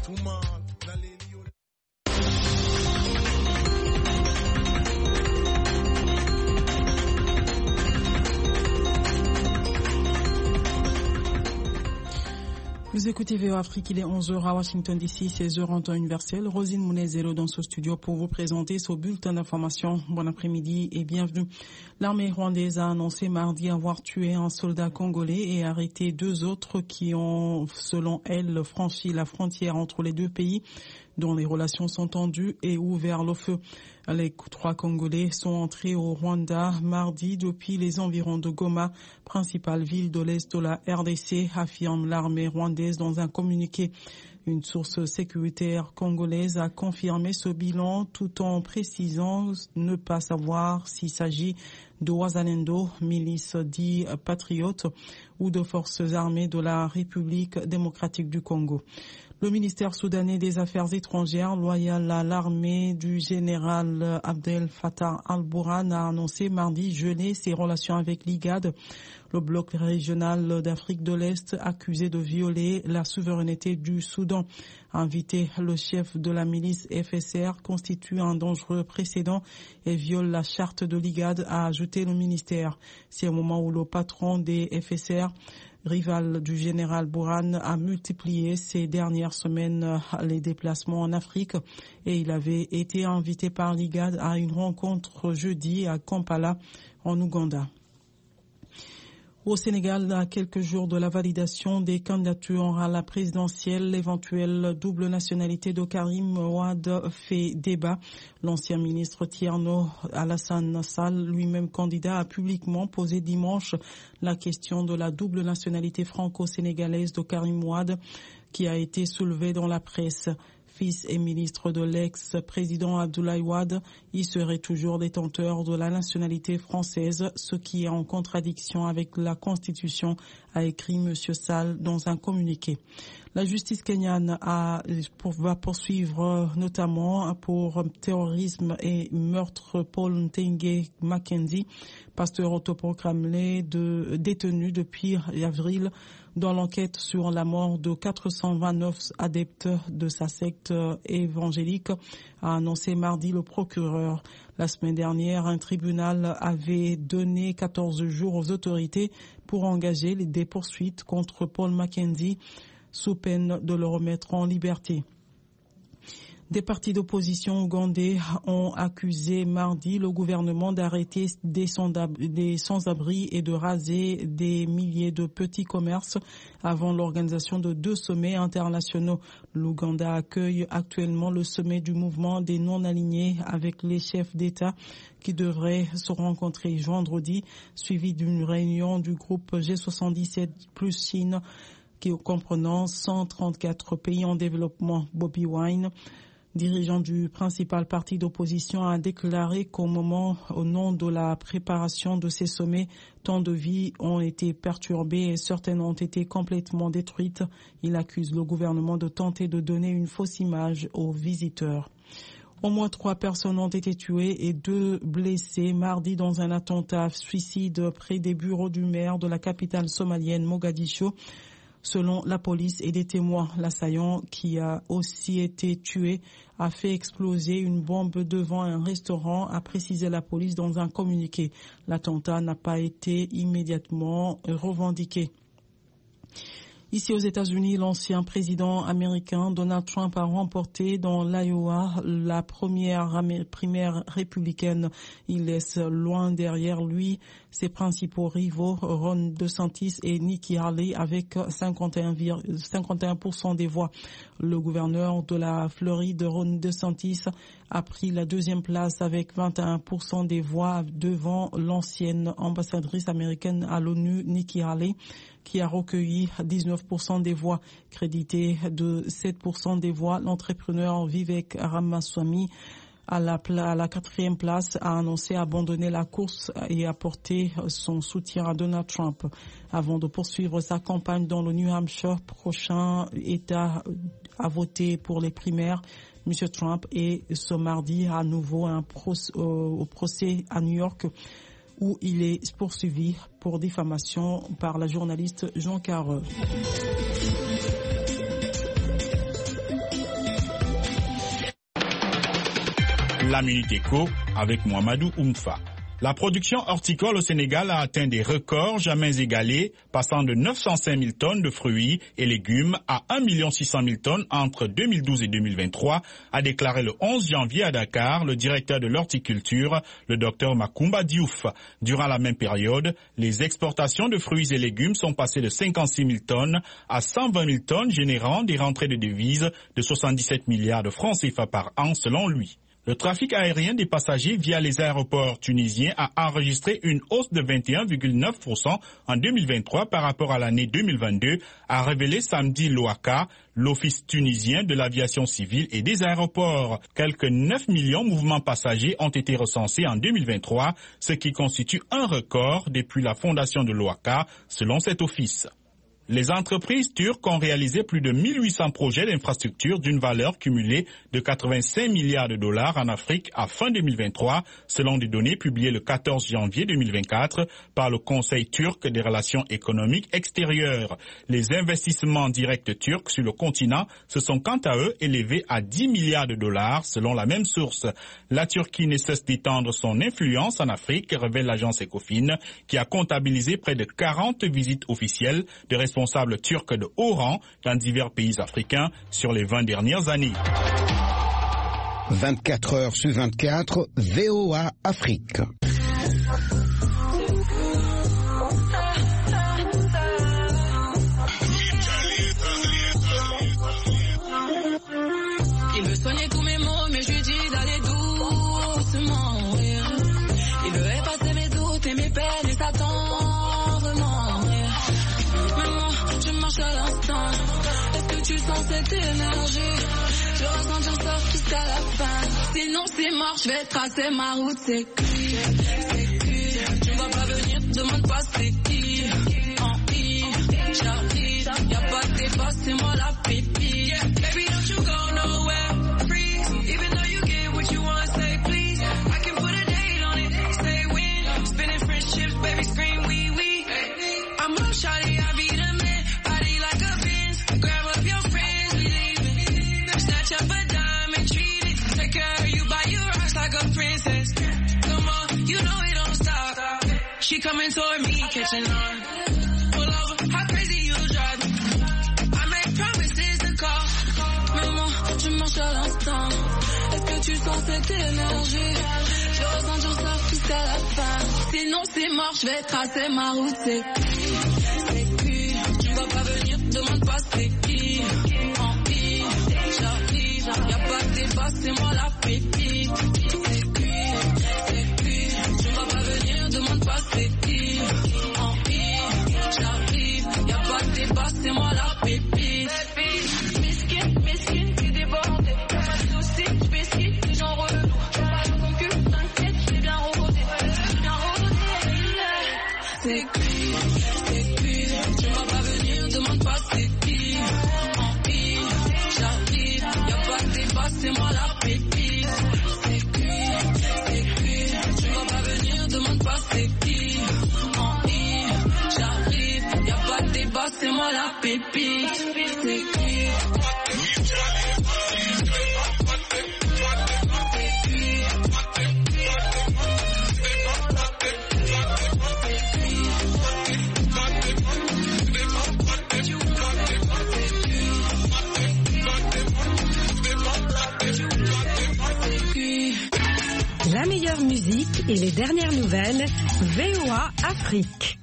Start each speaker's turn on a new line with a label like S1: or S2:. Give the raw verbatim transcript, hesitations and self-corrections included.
S1: Vous écoutez V O Afrique, il est onze heures à Washington D C, seize heures en temps universel. Rosine Mounezelo dans ce studio pour vous présenter ce bulletin d'information. Bon après-midi et bienvenue. L'armée rwandaise a annoncé mardi avoir tué un soldat congolais et arrêté deux autres qui ont, selon elle, franchi la frontière entre les deux pays, dont les relations sont tendues, et ouvert le feu. Les trois Congolais sont entrés au Rwanda mardi depuis les environs de Goma, principale ville de l'Est de la R D C, affirme l'armée rwandaise dans un communiqué. Une source sécuritaire congolaise a confirmé ce bilan tout en précisant ne pas savoir s'il s'agit de Wazalendo, milice dit patriote, ou de forces armées de la République démocratique du Congo. Le ministère soudanais des Affaires étrangères, loyal à l'armée du général Abdel Fattah al-Burhan, a annoncé mardi geler ses relations avec l'I G A D, le bloc régional d'Afrique de l'Est accusé de violer la souveraineté du Soudan. Invité, le chef de la milice F S R constitue un dangereux précédent et viole la charte de l'I G A D, a ajouté le ministère. C'est au moment où le patron des F S R, rival du général Burhan, a multiplié ces dernières semaines les déplacements en Afrique et il avait été invité par l'I G A D à une rencontre jeudi à Kampala, en Ouganda. Au Sénégal, à quelques jours de la validation des candidatures à la présidentielle, l'éventuelle double nationalité de Karim Wade fait débat. L'ancien ministre Thierno Alassane Sall, lui-même candidat, a publiquement posé dimanche la question de la double nationalité franco-sénégalaise de Karim Wade, qui a été soulevée dans la presse. Fils et ministre de l'ex-président Abdoulaye Wade, il serait toujours détenteur de la nationalité française, ce qui est en contradiction avec la Constitution, a écrit M. Sall dans un communiqué. La justice kenyane a, pour, va poursuivre notamment pour terrorisme et meurtre Paul Ntenge Mackenzie, pasteur autoproclamé de, détenu depuis avril dans l'enquête sur la mort de quatre cent vingt-neuf adeptes de sa secte évangélique, a annoncé mardi le procureur. La semaine dernière, un tribunal avait donné quatorze jours aux autorités pour engager des poursuites contre Paul Mackenzie sous peine de le remettre en liberté. Des partis d'opposition ougandais ont accusé mardi le gouvernement d'arrêter des sans-abri et de raser des milliers de petits commerces avant l'organisation de deux sommets internationaux. L'Ouganda accueille actuellement le sommet du mouvement des non-alignés avec les chefs d'État qui devraient se rencontrer vendredi, suivi d'une réunion du groupe G soixante-dix-sept plus Chine qui comprenant cent trente-quatre pays en développement. Bobby Wine, dirigeant du principal parti d'opposition, a déclaré qu'au moment, au nom de la préparation de ces sommets, tant de vies ont été perturbées et certaines ont été complètement détruites. Il accuse le gouvernement de tenter de donner une fausse image aux visiteurs. Au moins trois personnes ont été tuées et deux blessées mardi dans un attentat suicide près des bureaux du maire de la capitale somalienne Mogadiscio. Selon la police et des témoins, l'assaillant, qui a aussi été tué, a fait exploser une bombe devant un restaurant, a précisé la police dans un communiqué. L'attentat n'a pas été immédiatement revendiqué. Ici aux États-Unis, l'ancien président américain Donald Trump a remporté dans l'Iowa la première primaire républicaine. Il laisse loin derrière lui ses principaux rivaux Ron DeSantis et Nikki Haley avec cinquante et un pour cent des voix. Le gouverneur de la Floride, Ron DeSantis, a pris la deuxième place avec vingt et un pour cent des voix devant l'ancienne ambassadrice américaine à l'ONU, Nikki Haley, qui a recueilli dix-neuf pour cent des voix. Crédité de sept pour cent des voix, l'entrepreneur Vivek Ramaswamy, à la, à la quatrième place, a annoncé abandonner la course et apporter son soutien à Donald Trump. Avant de poursuivre sa campagne dans le New Hampshire, prochain État à voter pour les primaires, M. Trump est ce mardi à nouveau un procès, euh, au procès à New York, où il est poursuivi pour diffamation par la journaliste Jean Carreux.
S2: La Minute Éco avec Mohamedou Oumfa. La production horticole au Sénégal a atteint des records jamais égalés, passant de neuf cent cinq mille tonnes de fruits et légumes à un million six cent mille tonnes entre deux mille douze et deux mille vingt-trois, a déclaré le onze janvier à Dakar le directeur de l'horticulture, le docteur Macoumba Diouf. Durant la même période, les exportations de fruits et légumes sont passées de cinquante-six mille tonnes à cent vingt mille tonnes, générant des rentrées de devises de soixante-dix-sept milliards de francs C F A par an selon lui. Le trafic aérien des passagers via les aéroports tunisiens a enregistré une hausse de vingt et un virgule neuf pour cent en deux mille vingt-trois par rapport à l'année deux mille vingt-deux, a révélé samedi l'O A C A, l'Office tunisien de l'aviation civile et des aéroports. Quelques neuf millions de mouvements passagers ont été recensés en deux mille vingt-trois, ce qui constitue un record depuis la fondation de l'O A C A, selon cet office. Les entreprises turques ont réalisé plus de mille huit cents projets d'infrastructures d'une valeur cumulée de quatre-vingt-cinq milliards de dollars en Afrique à fin deux mille vingt-trois, selon des données publiées le quatorze janvier deux mille vingt-quatre par le Conseil turc des relations économiques extérieures. Les investissements directs turcs sur le continent se sont quant à eux élevés à dix milliards de dollars, selon la même source. La Turquie ne cesse d'étendre son influence en Afrique, révèle l'agence Ecofin, qui a comptabilisé près de quarante visites officielles de responsables responsables turcs de haut rang dans divers pays africains sur les vingt dernières années.
S3: vingt-quatre heures sur vingt-quatre, V O A Afrique.
S4: Il veut soigner tous mes mots, mais je lui dis d'aller doucement. Il veut effacer mes doutes et mes peines et s'attendre. À l'instant, est-ce que tu sens cette énergie? Je ressens j'en sors jusqu'à la fin. Sinon c'est mort, je vais tracer ma route. C'est qui? C'est qui? Tu ne vas pas venir, demande pas c'est qui. En I, j'arrive, y'a pas de débat, c'est moi la pépite. Yeah, baby don't you go nowhere, freeze. Even though you get what you want, say please. I can put a date on it, say when. Spinning friendships, baby scream wee wee. I'm up, shawty, I be the man. She coming toward me, catching on. Pull over, how crazy you drive. I make promises to call. Maman, je marche à l'instant. Est-ce que tu sens cette énergie? Je ressens, j'en sors jusqu'à la fin. Sinon c'est mort, je vais tracer ma route. C'est qui? C'est qui? Tu vas pas venir, demande pas c'est qui. En I, j'arrive, y'a pas de débat, c'est moi la pépite. C'est qui? C'est qui? Tu vas pas venir, demande pas c'est qui. En I, j'arrive, y'a pas de débat, c'est moi la pépite. Miskin, miskin, tu débordé. Y'a pas de soucis, j'pesquille, les gens relous. Pas de concurrence, t'inquiète, j'suis bien rodé. J'suis bien rodé. C'est qui? C'est qui? Tu vas pas venir, demande pas c'est qui. En I, j'arrive, y'a pas de débat, c'est moi la pépite. C'est qui? C'est qui? Tu vas pas venir, demande pas c'est qui. En I, j'arrive, y'a pas de débat, c'est moi la pépite. C'est qui?
S5: La meilleure musique et les dernières nouvelles, V O A Afrique.